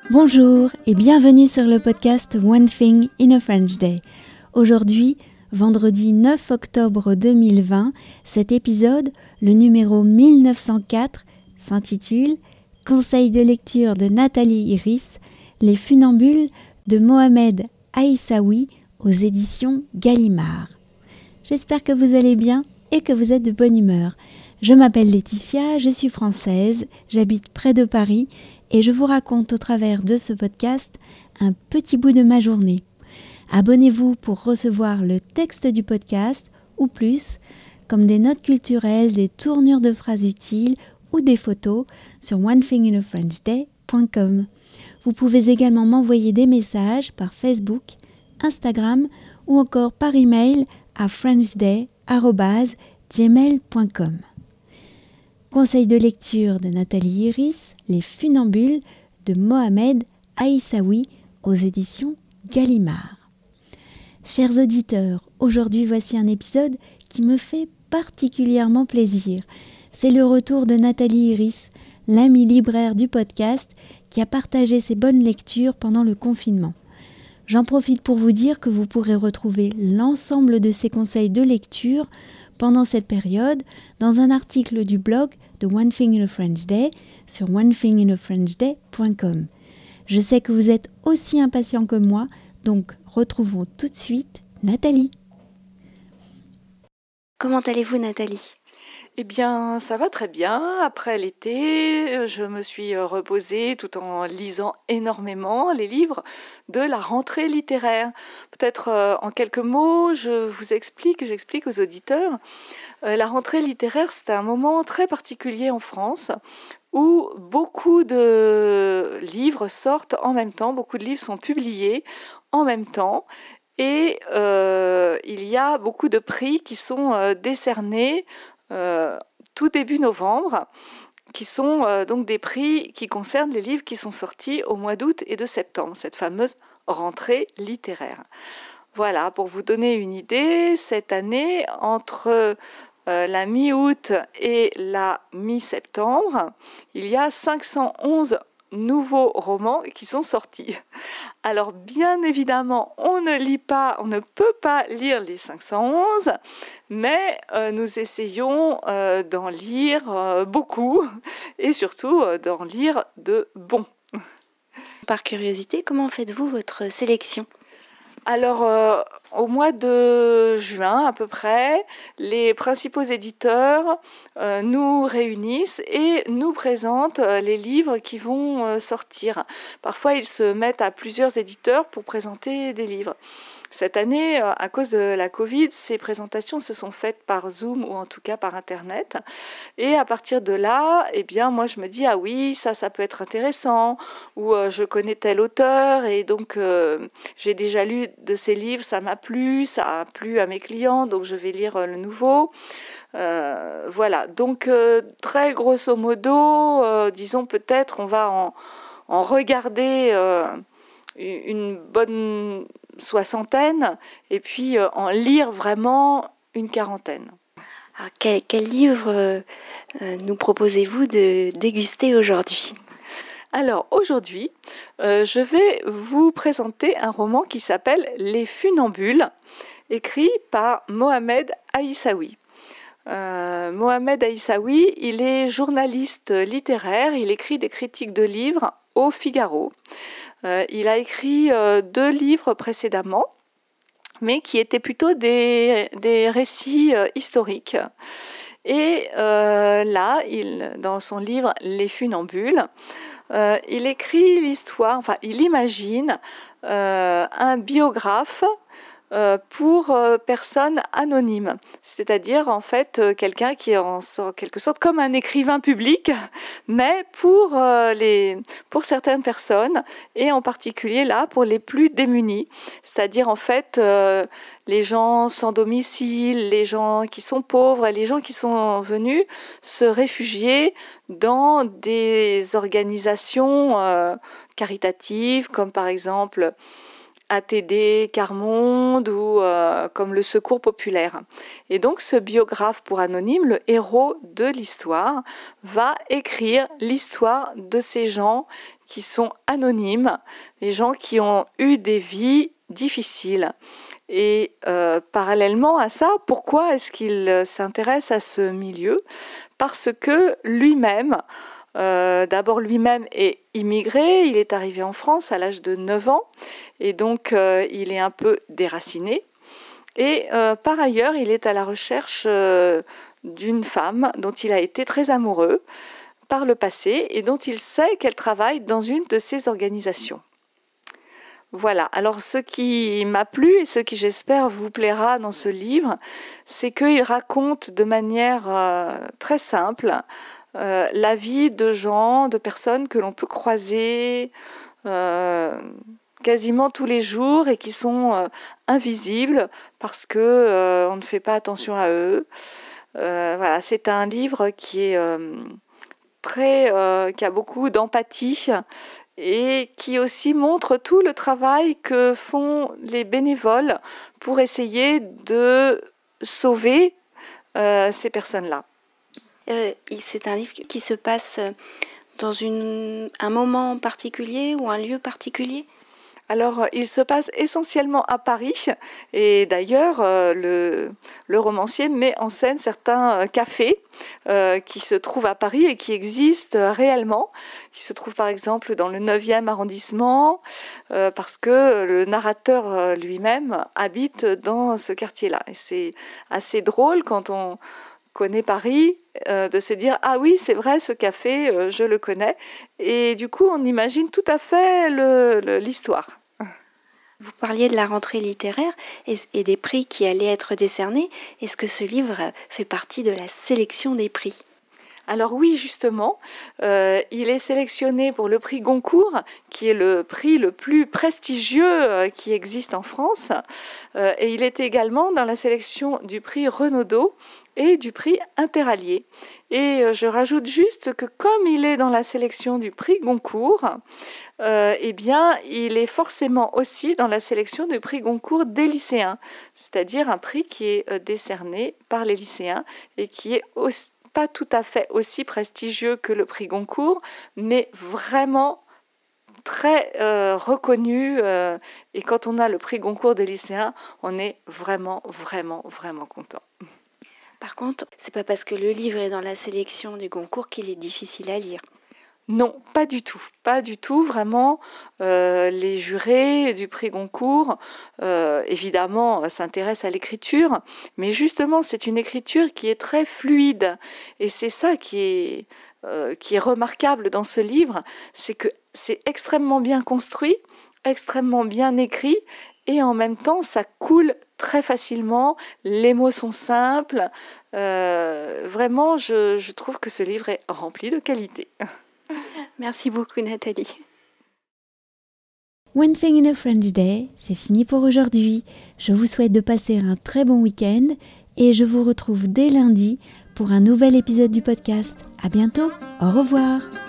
Bonjour et bienvenue sur le podcast One Thing in a French Day. Aujourd'hui, vendredi 9 octobre 2020, cet épisode, le numéro 1904, s'intitule « Conseil de lecture de Nathalie Iris, les funambules de Mohamed Aïssaoui aux éditions Gallimard ». J'espère que vous allez bien et que vous êtes de bonne humeur. Je m'appelle Laetitia, je suis française, j'habite près de Paris et je vous raconte au travers de ce podcast un petit bout de ma journée. Abonnez-vous pour recevoir le texte du podcast ou plus, comme des notes culturelles, des tournures de phrases utiles ou des photos sur onethinginafrenchday.com. Vous pouvez également m'envoyer des messages par Facebook, Instagram ou encore par email à frenchday@gmail.com. Conseil de lecture de Nathalie Iris, Les funambules de Mohamed Aïssaoui aux éditions Gallimard. Chers auditeurs, aujourd'hui voici un épisode qui me fait particulièrement plaisir. C'est le retour de Nathalie Iris, l'amie libraire du podcast qui a partagé ses bonnes lectures pendant le confinement. J'en profite pour vous dire que vous pourrez retrouver l'ensemble de ces conseils de lecture pendant cette période dans un article du blog de One Thing in a French Day sur onethinginafrenchday.com. Je sais que vous êtes aussi impatient que moi, donc retrouvons tout de suite Nathalie. Comment allez-vous, Nathalie ? Eh bien, ça va très bien. Après l'été, je me suis reposée tout en lisant énormément les livres de la rentrée littéraire. Peut-être en quelques mots, j'explique aux auditeurs. La rentrée littéraire, c'est un moment très particulier en France où beaucoup de livres sortent en même temps, beaucoup de livres sont publiés en même temps. Et il y a beaucoup de prix qui sont décernés tout début novembre, qui sont donc des prix qui concernent les livres qui sont sortis au mois d'août et de septembre, cette fameuse rentrée littéraire. Voilà, pour vous donner une idée, cette année, entre la mi-août et la mi-septembre, il y a 511 nouveaux romans qui sont sortis. Alors bien évidemment, on ne peut pas lire les 511, mais nous essayons d'en lire beaucoup et surtout d'en lire de bons. Par curiosité, comment faites-vous votre sélection ? Alors, au mois de juin à peu près, les principaux éditeurs nous réunissent et nous présentent les livres qui vont sortir. Parfois, ils se mettent à plusieurs éditeurs pour présenter des livres. Cette année, à cause de la Covid, ces présentations se sont faites par Zoom ou en tout cas par Internet. Et à partir de là, eh bien, moi, je me dis, ah oui, ça peut être intéressant, ou je connais tel auteur, et donc j'ai déjà lu de ses livres, ça m'a plu, ça a plu à mes clients, donc je vais lire le nouveau. Voilà, donc très grosso modo, disons peut-être on va en regarder une bonne soixantaine, et puis en lire vraiment une quarantaine. Alors, quel livre nous proposez-vous de déguster aujourd'hui ? Alors aujourd'hui, je vais vous présenter un roman qui s'appelle Les funambules, écrit par Mohamed Aïssaoui. Mohamed Aïssaoui, il est journaliste littéraire, il écrit des critiques de livres au Figaro. Il a écrit 2 livres précédemment, mais qui étaient plutôt des récits historiques. Et là, dans son livre Les funambules, il écrit l'histoire, enfin il imagine un biographe pour personnes anonymes, c'est-à-dire en fait quelqu'un qui est en quelque sorte comme un écrivain public, mais pour certaines personnes, et en particulier là pour les plus démunis, c'est-à-dire en fait les gens sans domicile, les gens qui sont pauvres, et les gens qui sont venus se réfugier dans des organisations caritatives, comme par exemple ATD Quart-Monde ou comme le Secours populaire. Et donc ce biographe pour anonyme, le héros de l'histoire, va écrire l'histoire de ces gens qui sont anonymes, les gens qui ont eu des vies difficiles. Et parallèlement à ça, pourquoi est-ce qu'il s'intéresse à ce milieu ? Parce que lui-même, d'abord lui-même est immigré, il est arrivé en France à l'âge de 9 ans et donc il est un peu déraciné. Et par ailleurs, il est à la recherche d'une femme dont il a été très amoureux par le passé et dont il sait qu'elle travaille dans une de ces organisations. Voilà, alors ce qui m'a plu et ce qui j'espère vous plaira dans ce livre, c'est qu'il raconte de manière très simple la vie de gens, de personnes que l'on peut croiser quasiment tous les jours et qui sont invisibles parce que on ne fait pas attention à eux. Voilà, c'est un livre qui est qui a beaucoup d'empathie et qui aussi montre tout le travail que font les bénévoles pour essayer de sauver ces personnes-là. C'est un livre qui se passe dans un moment particulier ou un lieu particulier ? Alors, il se passe essentiellement à Paris et d'ailleurs, le romancier met en scène certains cafés qui se trouvent à Paris et qui existent réellement, qui se trouvent par exemple dans le 9e arrondissement parce que le narrateur lui-même habite dans ce quartier-là. Et c'est assez drôle quand on connaît Paris, de se dire « Ah oui, c'est vrai, ce café, je le connais ». Et du coup, on imagine tout à fait l'histoire. Vous parliez de la rentrée littéraire et des prix qui allaient être décernés. Est-ce que ce livre fait partie de la sélection des prix ? Alors oui, justement, il est sélectionné pour le prix Goncourt, qui est le prix le plus prestigieux qui existe en France. Et il est également dans la sélection du prix Renaudot et du prix Interallié. Et je rajoute juste que comme il est dans la sélection du prix Goncourt, eh bien, il est forcément aussi dans la sélection du prix Goncourt des lycéens, c'est-à-dire un prix qui est décerné par les lycéens et qui est aussi pas tout à fait aussi prestigieux que le prix Goncourt, mais vraiment très reconnu. Et quand on a le prix Goncourt des lycéens, on est vraiment, vraiment, vraiment content. Par contre, c'est pas parce que le livre est dans la sélection du Goncourt qu'il est difficile à lire. Non, pas du tout, pas du tout. Vraiment, les jurés du prix Goncourt, évidemment, s'intéressent à l'écriture, mais justement, c'est une écriture qui est très fluide. Et c'est ça qui est remarquable dans ce livre, c'est que c'est extrêmement bien construit, extrêmement bien écrit, et en même temps, ça coule très facilement. Les mots sont simples. Vraiment, je trouve que ce livre est rempli de qualité. Merci beaucoup Nathalie. One Thing in a French Day, c'est fini pour aujourd'hui. Je vous souhaite de passer un très bon week-end et je vous retrouve dès lundi pour un nouvel épisode du podcast. À bientôt, au revoir.